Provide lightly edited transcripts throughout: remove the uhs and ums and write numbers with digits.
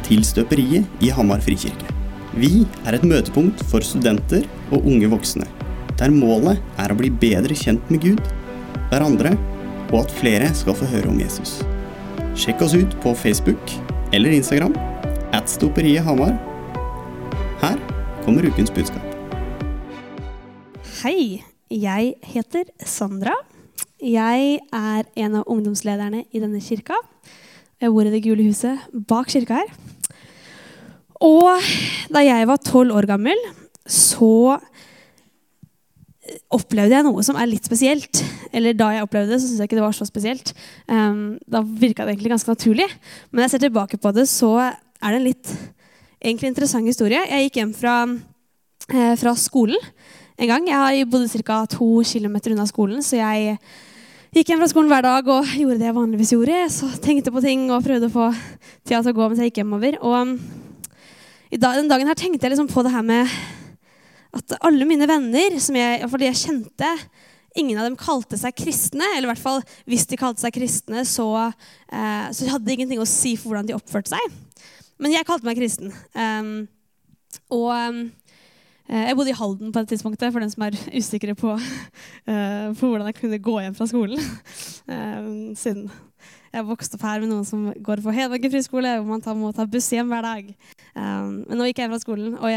til Støperiet i Hamar Frikirke. Vi et møtepunkt for studenter og unge voksne, der målet å bli bedre kjent med Gud, hverandre, og at flere skal få høre om Jesus. Sjekk oss ut på Facebook eller Instagram, @Støperiet Hamar. Her kommer ukens budskap. Hei, jeg heter Sandra. Jeg en av ungdomslederne i denne kirka. Jeg bor i det gule huset bak kirka her. Og da jeg var 12 år gammel, så opplevde jeg noe som litt spesielt. Eller da jeg opplevde det, så synes jeg ikke det var så spesielt. Da virket det egentlig ganske naturlig. Men når jeg ser tilbake på det, så det en litt egentlig interessant historie. Jeg gikk hjem fra skolen en gang. Jeg har bodd ca. 2 kilometer unna skolen, så jeg gikk hjem fra skolen hver dag og gjorde det jeg vanligvis gjorde. Så tenkte på ting og prøvde å få tida til å gå mens jeg gikk hjemover. Og den dagen her tenkte jeg liksom på det her med at alle mine venner, fordi jeg kjente, ingen av dem kalte seg kristne, eller i hvert fall hvis de kalte seg kristne, så hadde det ingenting å si for hvordan de oppførte seg. Men jeg kalte meg kristen. Jeg bodde i Halden på det tidspunktet, for den som usikre på hvordan jeg kunne gå hjem fra skolen. Siden jeg vokste opp her med noen som går på Hedvågen friskole, hvor man må ta buss hjem hver dag. Men nå gikk jeg hjem fra skolen, og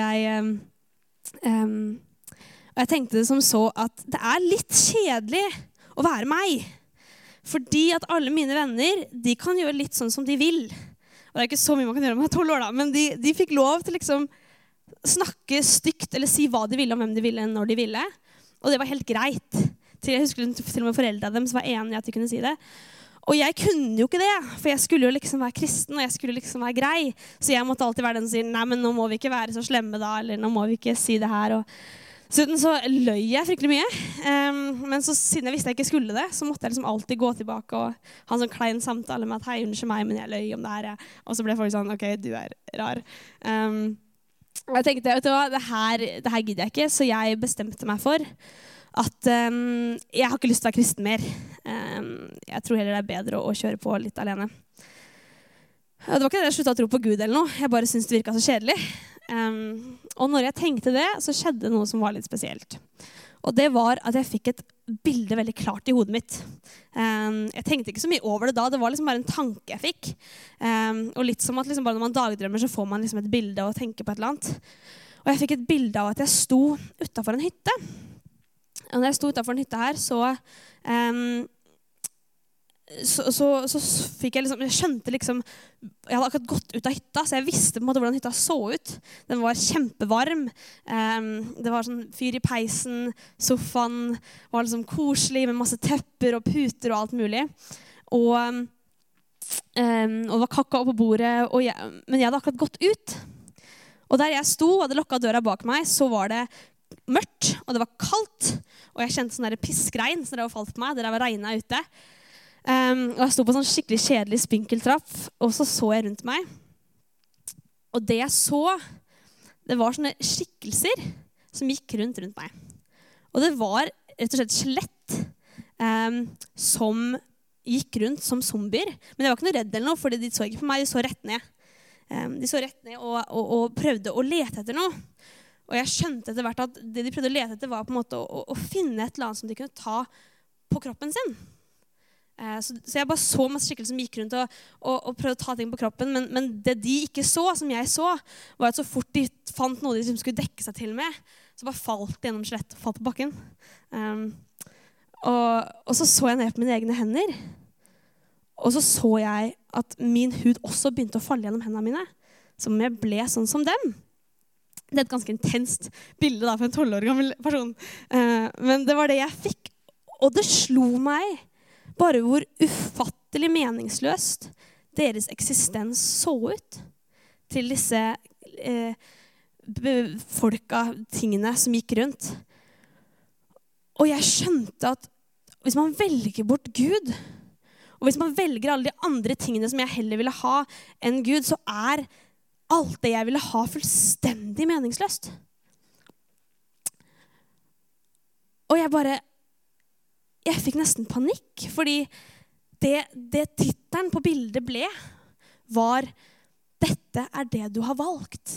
jeg tenkte det som så at det litt kjedelig å være meg. Fordi at alle mine venner, de kan gjøre litt sånn som de vil. Og det ikke så mye man kan gjøre om man 12 år da, men de fikk lov til liksom snakke stygt eller si hva de ville om hvem de ville når de ville. Og det var helt greit. Jeg husker til og med foreldrene deres var enige at de kunne si det. Og jeg kunne jo ikke det, for jeg skulle jo liksom være kristen, og jeg skulle liksom være grei. Så jeg måtte alltid være den som sier, nei, men nå må vi ikke være så slemme da, eller nå må vi ikke si det her. Og så løy jeg fryktelig mye. Men så siden jeg visste jeg ikke skulle det, så måtte jeg liksom alltid gå tilbake og ha en sånn klein samtale med at hei, unnskyld meg, men jeg løy om det her. Og så ble folk sånn, ok, du rar. Og jeg tenkte, vet du hva, det her gidder jeg ikke, så jeg bestemte meg for at jeg har ikke lyst til å være kristen mer. Jeg tror heller det bedre å kjøre på litt alene. Det var ikke det jeg sluttet å tro på Gud eller noe, jeg bare syntes det virket så kjedelig. Og når jeg tenkte det, så skjedde noe som var litt spesielt. Og det var at jeg fikk et bilde veldig klart i hodet mitt. Jeg tenkte ikke så mye over det da, det var liksom bare en tanke jeg fikk. Og litt som at liksom bare når man dagdrømmer så får man liksom et bilde og tenker på et eller annet. Og jeg fikk et bilde av at jeg sto utenfor en hytte. Og når jeg sto utenfor en hytte her, så fikk jeg liksom, jeg skjønte liksom, jeg hadde akkurat gått ut av hytta, så jeg visste på en måte hvordan hytta så ut. Den var kjempevarm, det var sånn fyr i peisen, sofaen var liksom koselig med masse tepper og puter og alt mulig. Og det var kakao på bordet, men jeg hadde akkurat gått ut. Og der jeg sto og hadde lukket døra bak meg, så var det mørkt, og det var kaldt, og jeg kjente sånn der pissgregn som det var falt på meg, det var regnet ute. Og jeg sto på en sånn skikkelig kjedelig spinkeltrapp, og så jeg rundt meg. Og det jeg så, det var sånne skikkelser som gikk rundt meg. Og det var rett og slett skjelett som gikk rundt som zombier. Men jeg var ikke noe redd eller noe, fordi de så ikke på meg, de så rett ned. De så rett ned og prøvde å lete etter noe. Og jeg skjønte etter hvert at det de prøvde å lete etter var på en måte å finne et eller annet som de kunne ta på kroppen sin. Så jeg bare så masse skikkelser som gikk rundt og prøvde å ta ting på kroppen, men det de ikke så, som jeg så, var at så fort de fant noe de skulle dekke seg til med, så bare falt de gjennom skjelettet og falt på bakken. Og så jeg ned på mine egne hender, og så jeg at min hud også begynte å falle gjennom hendene mine, som jeg ble sånn som dem. Det et ganske intenst bilde da, for en 12 år gammel person. Men det var det jeg fikk. Og det slo meg bare hvor ufattelig meningsløst deres eksistens så ut til disse folka, tingene som gikk rundt. Og jeg skjønte at hvis man velger bort Gud, og hvis man velger alle de andre tingene som jeg heller ville ha enn Gud, så alt det jeg ville ha fullstendig meningsløst. Og jeg fikk nesten panikk, fordi det titelen på bildet var dette det du har valgt.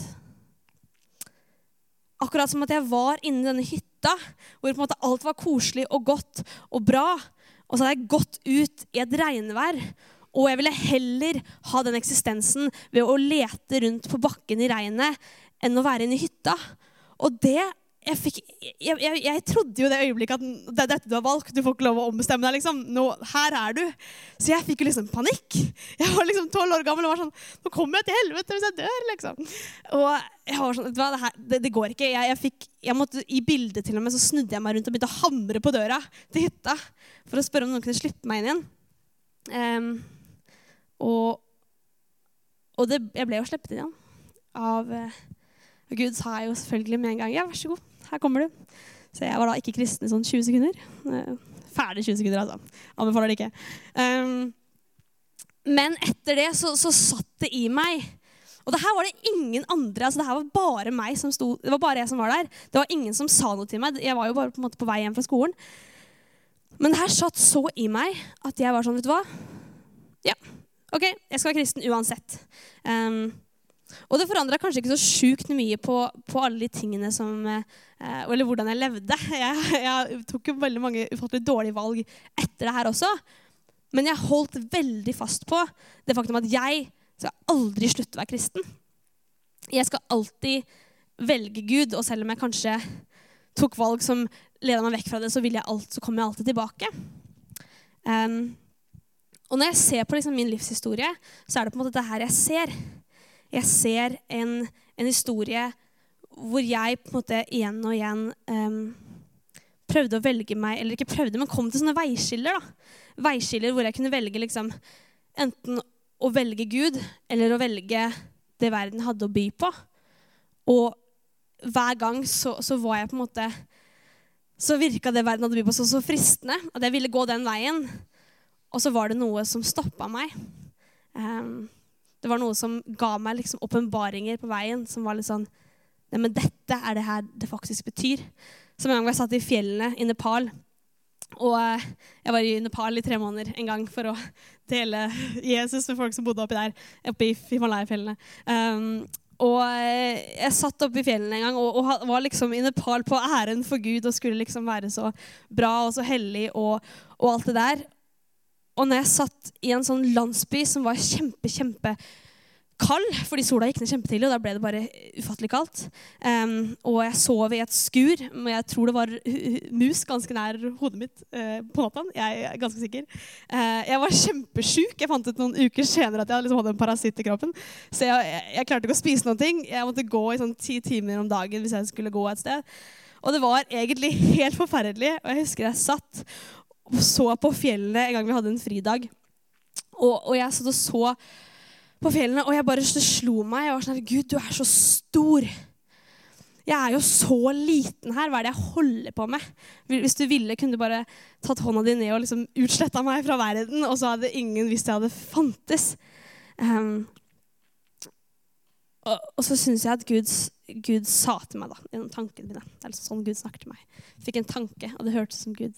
Akkurat som at jeg var inne i denne hytta, hvor på en måte alt var koselig og godt og bra, og så hadde jeg gått ut i et regnvær, og jeg ville heller ha den eksistensen ved å lete rundt på bakken i regnet, enn å være inne i hytta. Og det jeg trodde jo det øyeblikket at det dette du har valgt, du får ikke lov å ombestemme deg liksom. Nå, her du. Så jeg fikk jo liksom panikk. Jeg var liksom 12 år gammel og var sånn, nå kommer jeg til helvete hvis jeg dør liksom. Og jeg var sånn, det går ikke. Jeg måtte i bildet til og med, så snudde jeg meg rundt og begynte å hamre på døra til hytta for å spørre om noen kunne slippe meg inn igjen. Jeg ble jo sluppet inn igjen av Gud sa jeg jo selvfølgelig med en gang, ja, vær så god, her kommer du. Så jeg var da ikke kristen i sånn 20 sekunder. Ferdig 20 sekunder, altså. Anbefaler det ikke. Men etter det så satt det i meg. Og det her var det ingen andre, altså det her var bare meg som stod, det var bare jeg som var der. Det var ingen som sa noe til meg, jeg var jo bare på en måte på vei hjem fra skolen. Men det her satt så i meg at jeg var sånn, vet du hva? Ja, ok, jeg skal være kristen uansett. Og det forandret kanskje ikke så sjukt mye på alle de tingene som, eller hvordan jeg levde. Jeg tok jo veldig mange ufattelig dårlige valg etter det her også. Men jeg holdt veldig fast på det faktum at jeg skal aldri slutte å være kristen. Jeg skal alltid velge Gud, og selv om jeg kanskje tok valg som ledet meg vekk fra det, så kommer jeg alltid tilbake. Og når jeg ser på liksom min livshistorie, så det på en måte det her jeg ser. Jeg ser en historie hvor jeg på en måte igjen og igjen prøvde å velge meg, eller ikke prøvde, men kom til sånne veiskiller da. Veiskiller hvor jeg kunne velge liksom, enten å velge Gud, eller å velge det verden hadde å by på. Og hver gang så var jeg på en måte, så virket det verden hadde å by på så fristende, at jeg ville gå den veien. Og så var det noe som stoppet meg. Det var noe som ga meg liksom åpenbaringer på veien, som var litt sånn, nei, men dette det her det faktisk betyr. Som en gang jeg satt i fjellene i Nepal, og jeg var i Nepal i 3 måneder en gang for å dele Jesus med folk som bodde oppi der, oppi Himalaya-fjellene. Og jeg satt oppe i fjellene en gang og var liksom i Nepal på æren for Gud og skulle liksom være så bra og så hellig og alt det der. Og når jeg satt i en sånn landsby som var kjempe kald, fordi sola gikk ned kjempetidlig, og da ble det bare ufattelig kaldt. Og jeg sov i et skur, men jeg tror det var mus ganske nær hodet mitt på natten. Jeg ganske sikker. Jeg var kjempesyk. Jeg fant ut noen uker senere at jeg liksom hadde en parasitt i kroppen. Så jeg klarte ikke å spise noen ting. Jeg måtte gå i sånn 10 timer om dagen hvis jeg skulle gå et sted. Og det var egentlig helt forferdelig. Og jeg husker jeg satt og så på fjellene en gang vi hadde en fridag. Og jeg satt og så på fjellene, og jeg bare slo meg. Jeg var sånn, Gud, du så stor. Jeg jo så liten her. Hva det jeg holder på med? Hvis du ville, kunne du bare tatt hånda di ned og liksom utslettet meg fra verden, og så hadde ingen visst jeg hadde fantes. Og så synes jeg at Gud sa til meg da, gjennom tankene mine. Det liksom sånn Gud snakket til meg. Jeg fikk en tanke, og det hørtes som Gud.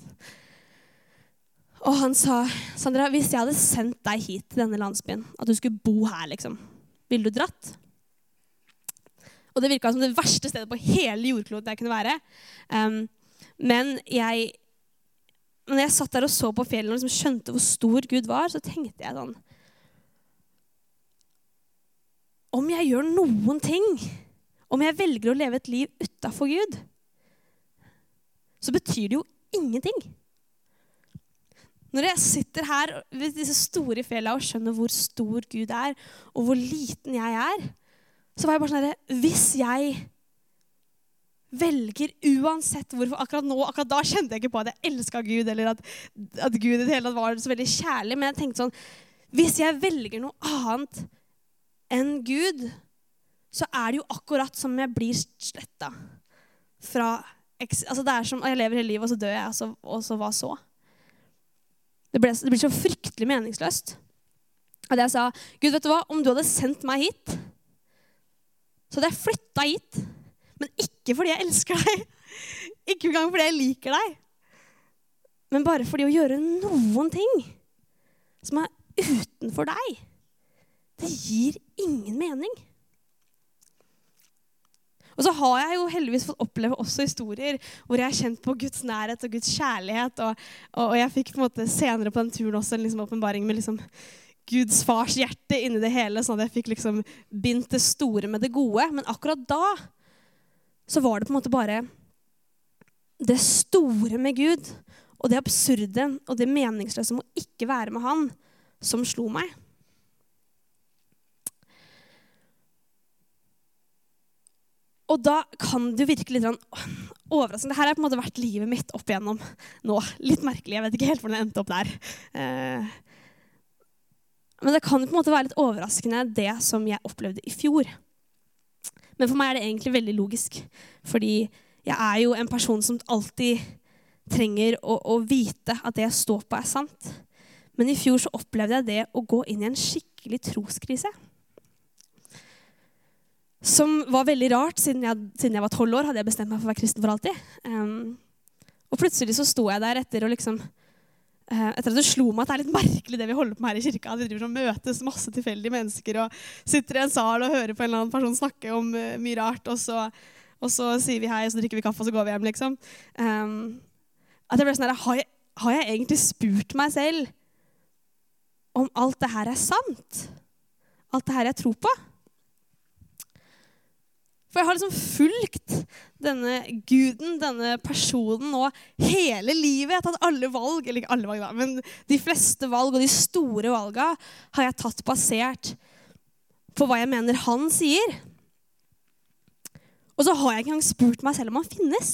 Og han sa, Sandra, hvis jeg hadde sendt deg hit til denne landsbyen, at du skulle bo her, liksom, ville du dratt? Og det virket som det verste stedet på hele jordkloden jeg kunne være. Men når jeg satt der og så på fjellene og liksom skjønte hvor stor Gud var, så tenkte jeg sånn, om jeg gjør noen ting, om jeg velger å leve et liv utenfor Gud, så betyr det jo ingenting. Når jeg sitter her ved disse store fjellene og skjønner hvor stor Gud og hvor liten jeg så var jeg bare sånn, hvis jeg velger uansett hvorfor, akkurat da kjente jeg ikke på at jeg elsket Gud, eller at Gud i det hele tatt var så veldig kjærlig, men jeg tenkte sånn, hvis jeg velger noe annet enn Gud, så det jo akkurat som jeg blir slettet fra, altså det som, jeg lever hele livet, og så dør jeg, og så hva så? Det blir så fryktelig meningsløst. Og jeg sa, Gud, vet du hva? Om du hadde sendt meg hit, så hadde jeg flyttet hit. Men ikke fordi jeg elsker deg. Ikke engang fordi jeg liker deg. Men bare fordi å gjøre noen ting som utenfor deg, det gir ingen mening. Og så har jeg jo heldigvis fått oppleve også historier hvor jeg har kjent på Guds nærhet og Guds kjærlighet. Og jeg fikk på en måte senere på den turen også en liksom åpenbaring med liksom Guds fars hjerte inni det hele, sånn at jeg fikk liksom bindt det store med det gode. Men akkurat da så var det på en måte bare det store med Gud, og det absurde og det meningsløse om å ikke være med han, som slo meg. Og da kan det jo virke litt overraskende. Dette har på en måte vært livet mitt opp igjennom nå. Litt merkelig, jeg vet ikke helt hvordan det endte opp der. Men det kan på en måte være litt overraskende det som jeg opplevde i fjor. Men for meg er det egentlig veldig logisk. Fordi jeg er jo en person som alltid trenger å vite at det jeg står på er sant. Men i fjor så opplevde jeg det å gå inn i en skikkelig troskrise. Som var veldig rart, siden jeg var 12 år, hadde jeg bestemt meg for å være kristen for alltid. Og plutselig så sto jeg der etter at det slo meg at det er litt merkelig det vi holder på med her i kirka. Vi driver og møtes masse tilfeldige mennesker og sitter i en sal og hører på en eller annen person snakke om mye rart, og så sier vi hei, og så drikker vi kaffe, og så går vi hjem, liksom. At jeg ble sånn her, har jeg egentlig spurt meg selv om alt det her er sant? Alt det her jeg tror på? For jeg har liksom fulgt denne guden, denne personen nå hele livet. Jeg har tatt alle valg, eller ikke alle valg da, men de fleste valg og de store valgene har jeg tatt basert på hva jeg mener han sier. Og så har jeg ikke engang spurt meg selv om han finnes.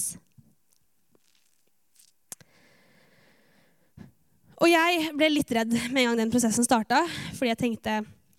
Og jeg ble litt redd med en gang den prosessen startet, fordi jeg tenkte,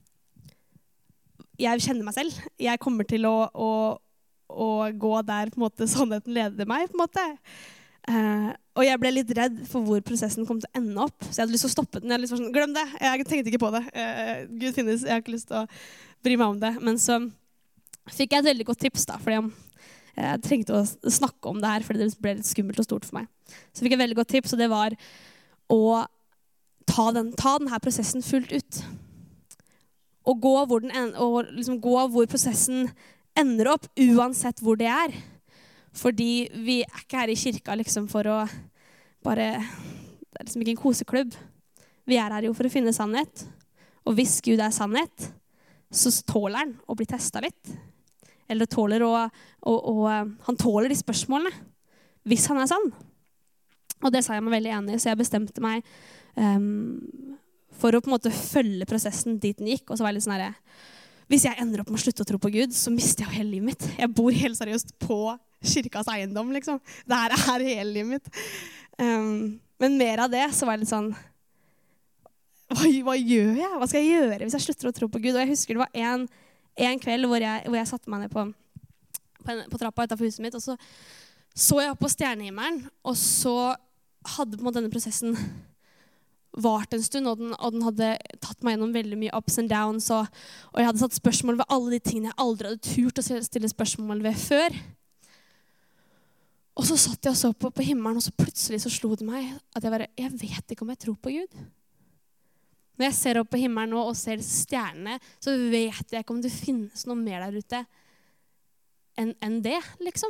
jeg kjenner meg selv. Jeg kommer til å gå der på en måte sannheten leder meg, på en måte. Og jeg ble litt redd for hvor prosessen kom til å ende opp. Så jeg hadde lyst til å stoppe den. Jeg hadde lyst til å sånn, glem det, jeg tenkte ikke på det. Gud finnes, jeg har ikke lyst til å bry meg om det. Men så fikk jeg et veldig godt tips da, fordi jeg trengte å snakke om det her, fordi det ble litt skummelt og stort for meg. Så fikk jeg et veldig godt tips, og det var å ta denne prosessen fullt ut. Og gå hvor prosessen ender opp, uansett hvor det er. Fordi vi er ikke her i kirka liksom for å bare, det er liksom ikke en koseklubb. Vi er her jo for å finne sannhet. Og hvis Gud er sannhet, så tåler han å bli testet litt. Eller han tåler de spørsmålene, hvis han er sann. Og det sa jeg meg veldig enig i, så jeg bestemte meg for å på en måte følge prosessen dit den gikk. Og så var jeg litt sånn her, hvis jeg ender opp med å slutte å tro på Gud, så mister jeg jo hele livet mitt. Jeg bor helt seriøst på kirkas eiendom, liksom. Det her er hele livet mitt. Men mer av det, så var jeg litt sånn, hva gjør jeg? Hva skal jeg gjøre hvis jeg slutter å tro på Gud? Og jeg husker det var en kveld hvor jeg satte meg ned på trappa utenfor huset mitt, og så jeg opp på stjernehimmelen, og så hadde på en måte denne prosessen vart en stund, og den hadde tatt meg gjennom veldig mye ups and downs, og jeg hadde satt spørsmål ved alle de tingene jeg aldri hadde turt å stille spørsmål ved før. Og så satt jeg og så på himmelen, og så plutselig så slo det meg at jeg vet ikke om jeg tror på Gud. Når jeg ser opp på himmelen nå og ser stjernene, så vet jeg ikke om det finnes noe mer der ute enn det, liksom.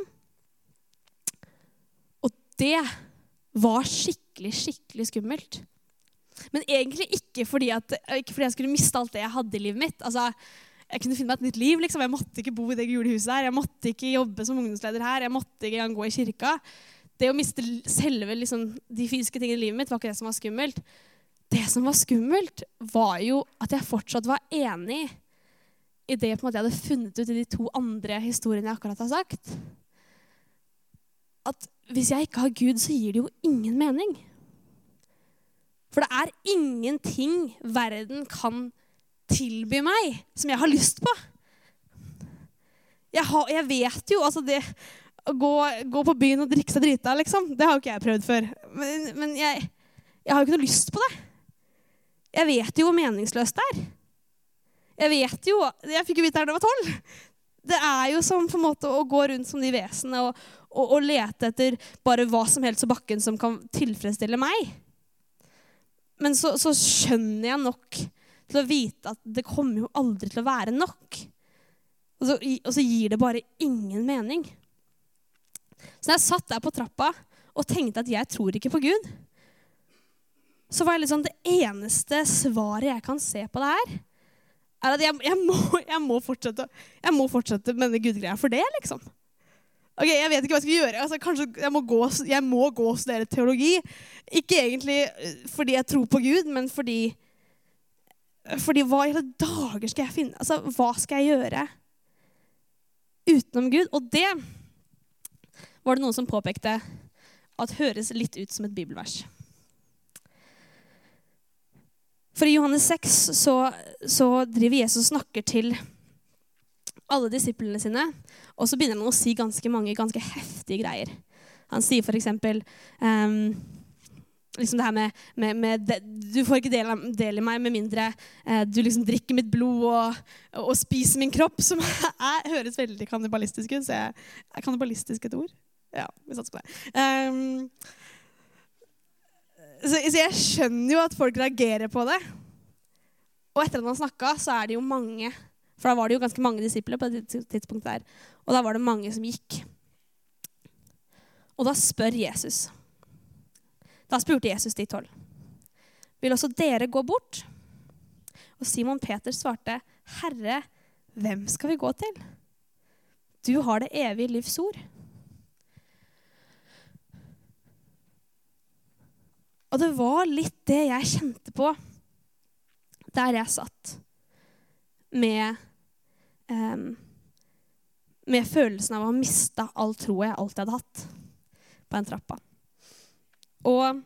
Og det var skikkelig skummelt. Men egentlig ikke fordi jeg skulle miste alt det jeg hadde i livet mitt. Altså, jeg kunne finne meg et nytt liv, liksom. Jeg måtte ikke bo i det gule huset her. Jeg måtte ikke jobbe som ungdomsleder her. Jeg måtte ikke engang gå i kirka. Det å miste selve liksom, de fysiske tingene i livet mitt var ikke det som var skummelt. Det som var skummelt var jo at jeg fortsatt var enig i det på en måte jeg hadde funnet ut i de 2 andre historiene jeg akkurat har sagt. At hvis jeg ikke har Gud, så gir det jo ingen mening. For det er ingenting verden kan tilby meg som jeg har lyst på. Jeg vet jo, altså det å gå på byen og drikke seg drita, liksom, det har jo ikke jeg prøvd før. Men jeg har jo ikke noe lyst på det. Jeg vet jo hvor meningsløst det er. Jeg fikk jo vite her da jeg var 12. Det er jo som på en måte å gå rundt som de vesenene og lete etter bare hva som helst på bakken som kan tilfredsstille meg. Men så skjønner jeg nok til å vite at det kommer jo aldri til å være nok. Og så gir det bare ingen mening. Så når jeg satt der på trappa og tenkte at jeg tror ikke på Gud, så var jeg litt sånn, det eneste svaret jeg kan se på det her, er at jeg må fortsette med denne Gud-greia for det, liksom. Ok, jeg vet ikke hva jeg skal gjøre. Altså, kanskje jeg må gå og studere teologi. Ikke egentlig fordi jeg tror på Gud, men fordi hva i alle dager skal jeg finne? Altså, hva skal jeg gjøre utenom Gud? Og det var det noen som påpekte at høres litt ut som et bibelvers. For i Johannes 6 så driver Jesus og snakker til alle disiplene sine, og så begynner han å si ganske mange ganske heftige greier. Han sier for eksempel liksom det her med du får ikke del i meg med mindre du liksom drikker mitt blod og spiser min kropp, som høres veldig kannibalistisk ut. Så er kannibalistisk et ord? Ja, vi satser på det. Så jeg skjønner jo at folk reagerer på det. Og etter at han snakket, så er det jo mange, for da var det jo ganske mange disipler på det tidspunktet der, og da var det mange som gikk. Og da spurte Jesus de 12. Vil også dere gå bort? Og Simon Peter svarte, Herre, hvem skal vi gå til? Du har det evige livs ord. Og det var litt det jeg kjente på der jeg satt med følelsen av å ha mistet all tro jeg alltid hadde hatt på en trappa. Og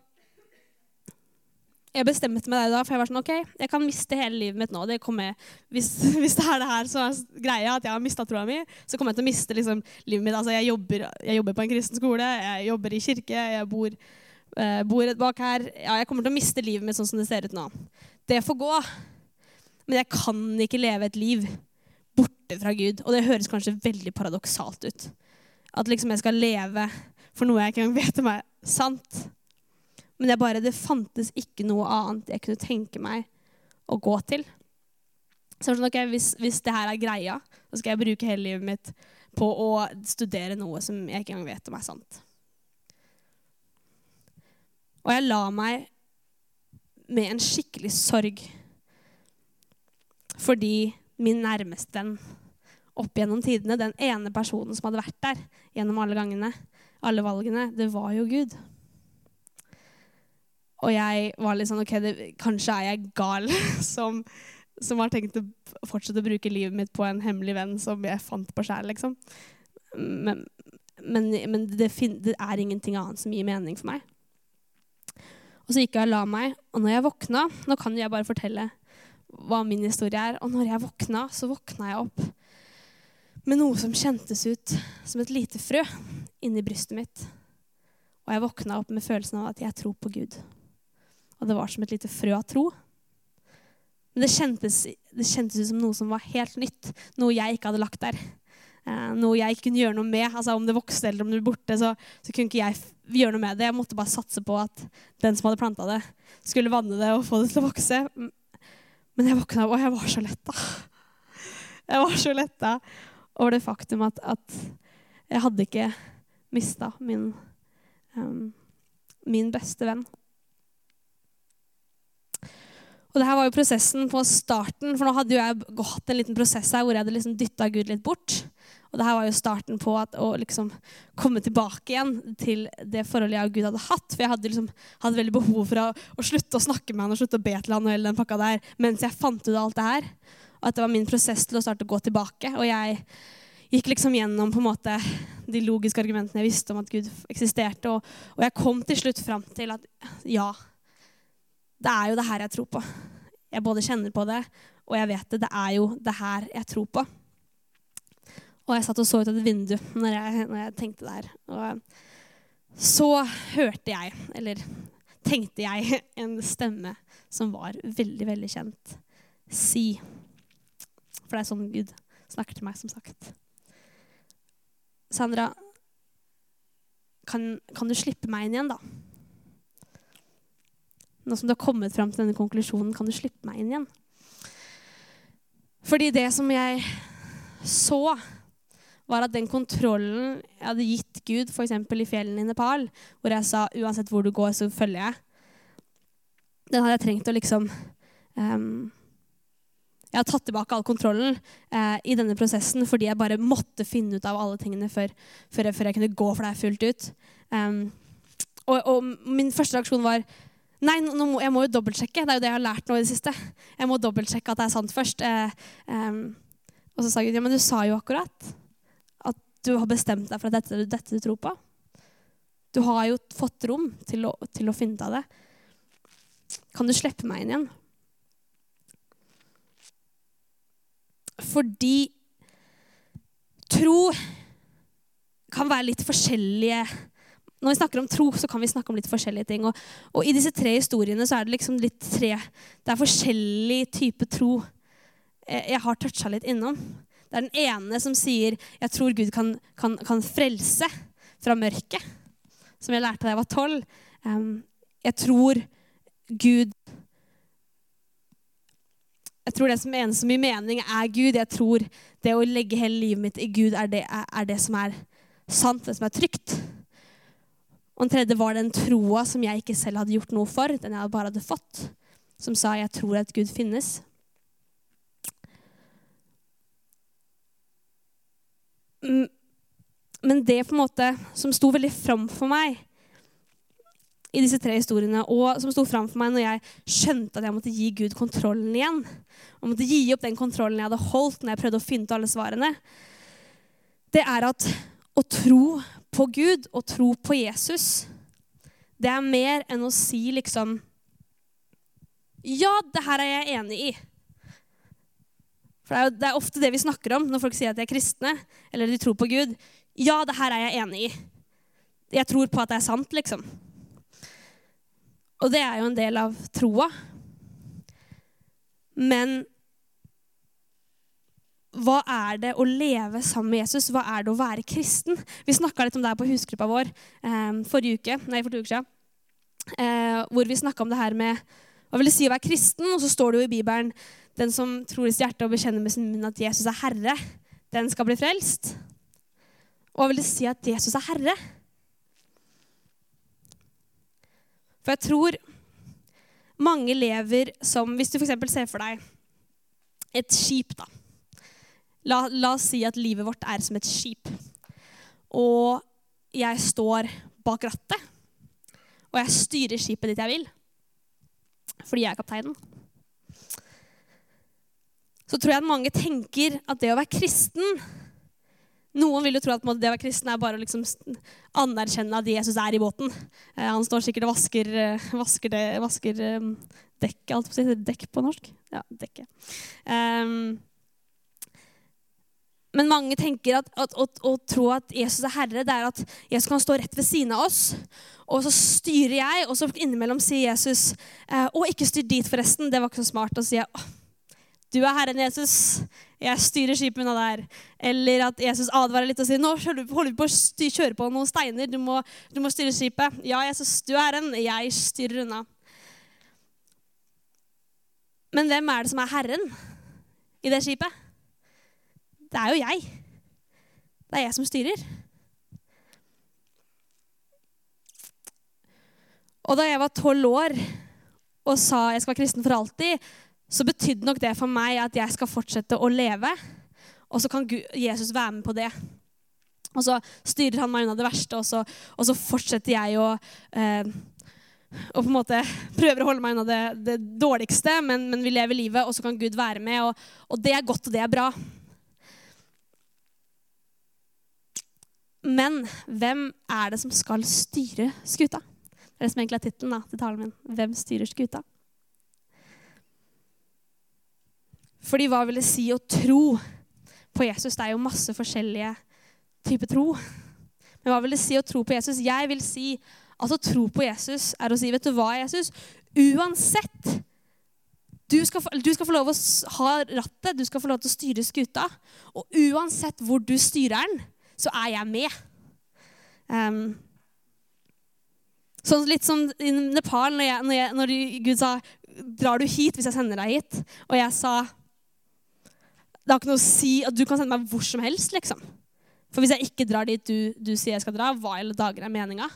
jeg bestemte meg der da, for jeg var sånn, ok, jeg kan miste hele livet mitt nå. Hvis det er det her som er greia, at jeg har mistet troa mi, så kommer jeg til å miste liksom, livet mitt. Altså, jeg jobber på en kristen skole, jeg jobber i kirke, jeg bor rett bak her. Ja, jeg kommer til å miste livet mitt sånn som det ser ut nå. Det får gå. Men jeg kan ikke leve et liv borte fra Gud. Og det høres kanskje veldig paradoksalt ut. At liksom jeg skal leve for noe jeg ikke engang vet om er sant. Men det fantes ikke noe annet jeg kunne tenke meg å gå til. Så sånn, okay, hvis det her er greia, så skal jeg bruke hele livet mitt på å studere noe som jeg ikke engang vet om er sant. Og jeg la meg med en skikkelig sorg. Fordi min nærmeste venn opp gjennom tidene, den ene personen som hadde vært der gjennom alle gangene, alle valgene, det var jo Gud. Og jeg var litt sånn, ok, kanskje er jeg gal som har tenkt å fortsette å bruke livet mitt på en hemmelig venn som jeg fant på selv, liksom. Men det er ingenting annet som gir mening for meg. Og så gikk jeg og la meg, og når jeg våkna, nå kan jeg bare fortelle hva min historie er, og når jeg våkna, så våkna jeg opp med noe som kjentes ut som et lite frø inni brystet mitt. Og jeg våkna opp med følelsen av at jeg tror på Gud. Og det var som et lite frø av tro. Men det kjentes ut som noe som var helt nytt, noe jeg ikke hadde lagt der. Noe jeg ikke kunne gjøre noe med, altså om det vokste eller om det ble borte, så kunne ikke jeg gjøre noe med det. Jeg måtte bare satse på at den som hadde plantet det, skulle vanne det og få det til å vokse. Men jeg våkna opp, og jeg var så letta. Jeg var så letta over det faktum at jeg hadde ikke mistet min beste venn. Og det her var jo prosessen på starten, for nå hadde jo jeg gått en liten prosess her hvor jeg hadde liksom dyttet Gud litt bort. Og det her var jo starten på å liksom komme tilbake igjen til det forholdet jeg og Gud hadde hatt. For jeg hadde veldig behov for å slutte å snakke med han og slutte å be til han og hele den pakka der, mens jeg fant ut alt det her. Og at det var min prosess til å starte å gå tilbake. Og jeg gikk liksom gjennom på en måte de logiske argumentene jeg visste om at Gud eksisterte. Og jeg kom til slutt frem til at ja, det er jo det her jeg tror på. Jeg både kjenner på det, og jeg vet det. Det er jo det her jeg tror på. Og jeg satt og så ut av et vindu når jeg tenkte der. Og så hørte jeg, eller tenkte jeg, en stemme som var veldig, veldig kjent. Si. For det er sånn Gud snakker til meg, som sagt. Sandra, kan du slippe meg inn igjen da? Nå som du har kommet frem til denne konklusjonen, kan du slippe meg inn igjen? Fordi det som jeg så, var at den kontrollen jeg hadde gitt Gud, for eksempel i fjellene i Nepal, hvor jeg sa, uansett hvor du går, så følger jeg. Den hadde jeg trengt å liksom... jeg har tatt tilbake all kontrollen i denne prosessen, fordi jeg bare måtte finne ut av alle tingene før jeg kunne gå for deg fullt ut. Og min første reaksjon var, nei, jeg må jo dobbeltsjekke. Det er jo det jeg har lært nå i det siste. Jeg må dobbeltsjekke at det er sant først. Og så sa Gud, ja, men du sa jo akkurat at du har bestemt deg for at dette du tror på. Du har jo fått rom til å finne ut av det. Kan du slippe meg inn igjen? Fordi tro kan være litt forskjellige. Når vi snakker om tro, så kan vi snakke om litt forskjellige ting. Og i disse 3 historiene så er det liksom litt 3. Det er forskjellig type tro jeg har touchet litt innom. Det er den ene som sier, jeg tror Gud kan frelse fra mørket, som jeg lærte da jeg var 12. Jeg tror det som eneste som gir mening er Gud. Jeg tror det å legge hele livet mitt i Gud er det som er sant, det som er trygt. Og den tredje var den troa som jeg ikke selv hadde gjort noe for, den jeg bare hadde fått, som sa, jeg tror at Gud finnes. Men det på en måte som sto veldig fram for meg i disse 3 historiene, og som sto fram for meg når jeg skjønte at jeg måtte gi Gud kontrollen igjen, og måtte gi opp den kontrollen jeg hadde holdt når jeg prøvde å finne ut alle svarene, det er at å tro på Gud og tro på Jesus, det er mer enn å si liksom, ja, det her er jeg enig i. For det er ofte det vi snakker om når folk sier at de er kristne, eller de tror på Gud. Ja, det her er jeg enig i. Jeg tror på at det er sant, liksom. Og det er jo en del av troa. Men hva er det å leve sammen med Jesus? Hva er det å være kristen? Vi snakket litt om det her på husgruppa vår for 2 uker siden, hvor vi snakket om det her med hva vil det si å være kristen, og så står det jo i Bibelen, den som tror i sitt hjerte og bekjenner med sin munn at Jesus er Herre, den skal bli frelst. Og hva vil det si at Jesus er Herre? For jeg tror mange lever som, hvis du for eksempel ser for deg et skip da, La oss si at livet vårt er som et skip. Og jeg står bak rattet. Og jeg styrer skipet dit jeg vil. Fordi jeg er kapteinen. Så tror jeg at mange tenker at det å være kristen, noen vil jo tro at det å være kristen er bare å liksom anerkjenne at Jesus er i båten. Han står sikkert og vasker dekket, alt på å si, dekk på norsk? Ja, dekket. Men mange tenker at å tro at Jesus er Herre, det er at Jesus kan stå rett ved siden av oss, og så styrer jeg, og så innimellom sier Jesus, og ikke styr dit forresten, det var ikke så smart å si, du er Herren Jesus, jeg styrer skipet unna der. Eller at Jesus advarer litt og sier, nå holder vi på å kjøre på noen steiner, du må styre skipet. Ja, Jesus, du er Herren, jeg styrer unna. Men hvem er det som er Herren i det skipet? Det er jo jeg. Det er jeg som styrer. Og da jeg var 12 år og sa jeg skal være kristen for alltid, så betydde nok det for meg at jeg skal fortsette å leve, og så kan Jesus være med på det. Og så styrer han meg unna det verste, og så fortsetter jeg å på en måte prøver å holde meg unna det dårligste, men vi lever livet, og så kan Gud være med, og det er godt, og det er bra. Men hvem er det som skal styre skuta? Det er det som egentlig er titelen til talen min. Hvem styrer skuta? Fordi hva vil det si å tro på Jesus? Det er jo masse forskjellige typer tro. Men hva vil det si å tro på Jesus? Jeg vil si at å tro på Jesus er å si, vet du hva, Jesus? Uansett, du skal få lov å ha rattet, du skal få lov til å styre skuta, og uansett hvor du styrer den, så er jeg med. Sånn litt som i Nepal, når Gud sa, drar du hit hvis jeg sender deg hit? Og jeg sa, det har ikke noe å si at du kan sende meg hvor som helst, liksom. For hvis jeg ikke drar dit du sier jeg skal dra, hva i alle dager er meningen?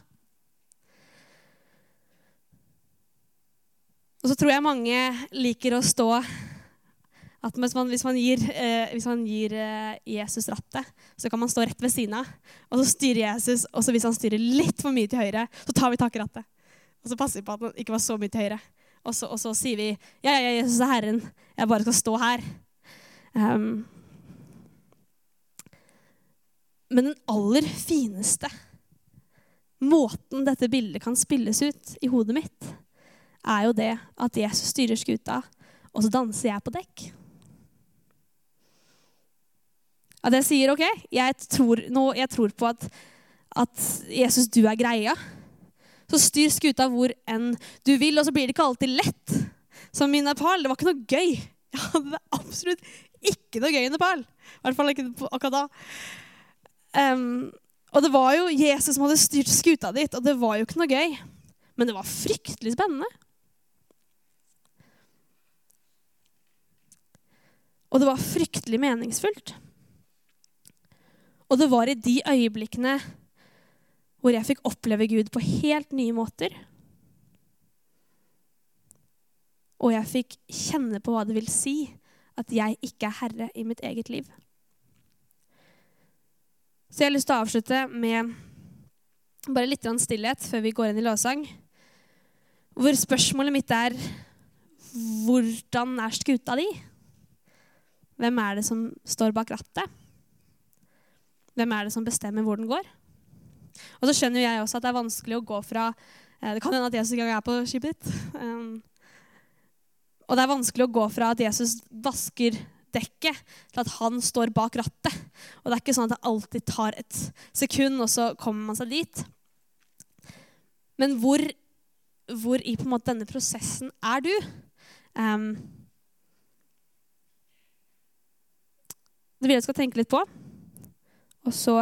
Og så tror jeg mange liker å stå at hvis man gir Jesus rattet, så kan man stå rett ved siden av, og så styrer Jesus, og så hvis han styrer litt for mye til høyre, så tar vi tak i rattet. Og så passer vi på at han ikke var så mye til høyre. Og så sier vi, ja, Jesus er Herren, jeg bare skal stå her. Men den aller fineste måten dette bildet kan spilles ut i hodet mitt, er jo det at Jesus styrer skuta, og så danser jeg på dekk. At jeg sier, ok, jeg tror på at Jesus, du er greia. Så styr skuta hvor enn du vil, og så blir det ikke alltid lett. Som i Nepal, det var ikke noe gøy. Jeg hadde absolutt ikke noe gøy i Nepal. I hvert fall ikke akkurat da. Og det var jo Jesus som hadde styrt skuta dit, og det var jo ikke noe gøy. Men det var fryktelig spennende. Og det var fryktelig meningsfullt. Og det var i de øyeblikkene hvor jeg fikk oppleve Gud på helt nye måter. Og jeg fikk kjenne på hva det vil si at jeg ikke er herre i mitt eget liv. Så jeg har lyst til å avslutte med bare litt stillhet før vi går inn i lovsang. Hvor spørsmålet mitt er, hvordan er skuta di? Hvem er det som står bak rattet? Hvem er det som bestemmer hvor den går? Og så skjønner jeg også at det er vanskelig å gå fra, det kan hende at Jesus ikke er på skipet ditt, og det er vanskelig å gå fra at Jesus vasker dekket til at han står bak rattet. Og det er ikke sånn at det alltid tar et sekund, og så kommer man seg dit. Men hvor i på en måte denne prosessen er du? Det vil jeg skal tenke litt på. Og så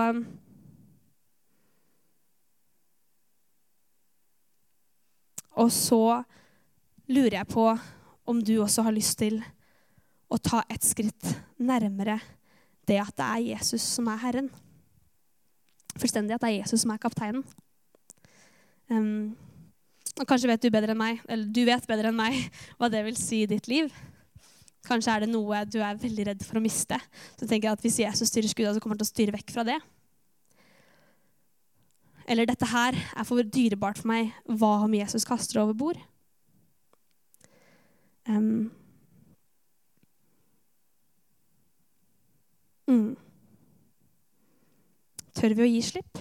lurer jeg på om du også har lyst til å ta et skritt nærmere det at det er Jesus som er Herren. Fullstendig at det er Jesus som er kapteinen. Og kanskje vet du bedre enn meg, eller du vet bedre enn meg hva det vil si i ditt liv. Kanskje er det noe du er veldig redd for å miste. Så jeg tenker at hvis Jesus styrer skuta, så kommer han til å styre vekk fra det. Eller dette her er for dyrebart for meg. Hva om Jesus kaster over bord? Tør vi å gi slipp?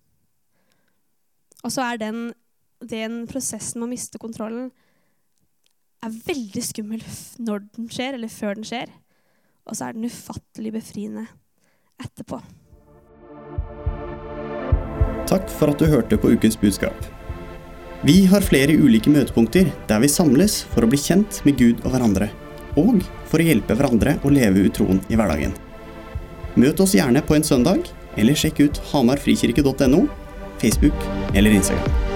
Og så er den prosessen med å miste kontrollen er veldig skummel når den skjer, eller før den skjer. Og så er den ufattelig befriende etterpå. Takk for at du hørte på ukens budskap. Vi har flere ulike møtepunkter der vi samles for å bli kjent med Gud og hverandre, og for å hjelpe hverandre å leve ut troen i hverdagen. Møt oss gjerne på en søndag, eller sjekk ut hamarfrikirke.no, Facebook eller Instagram.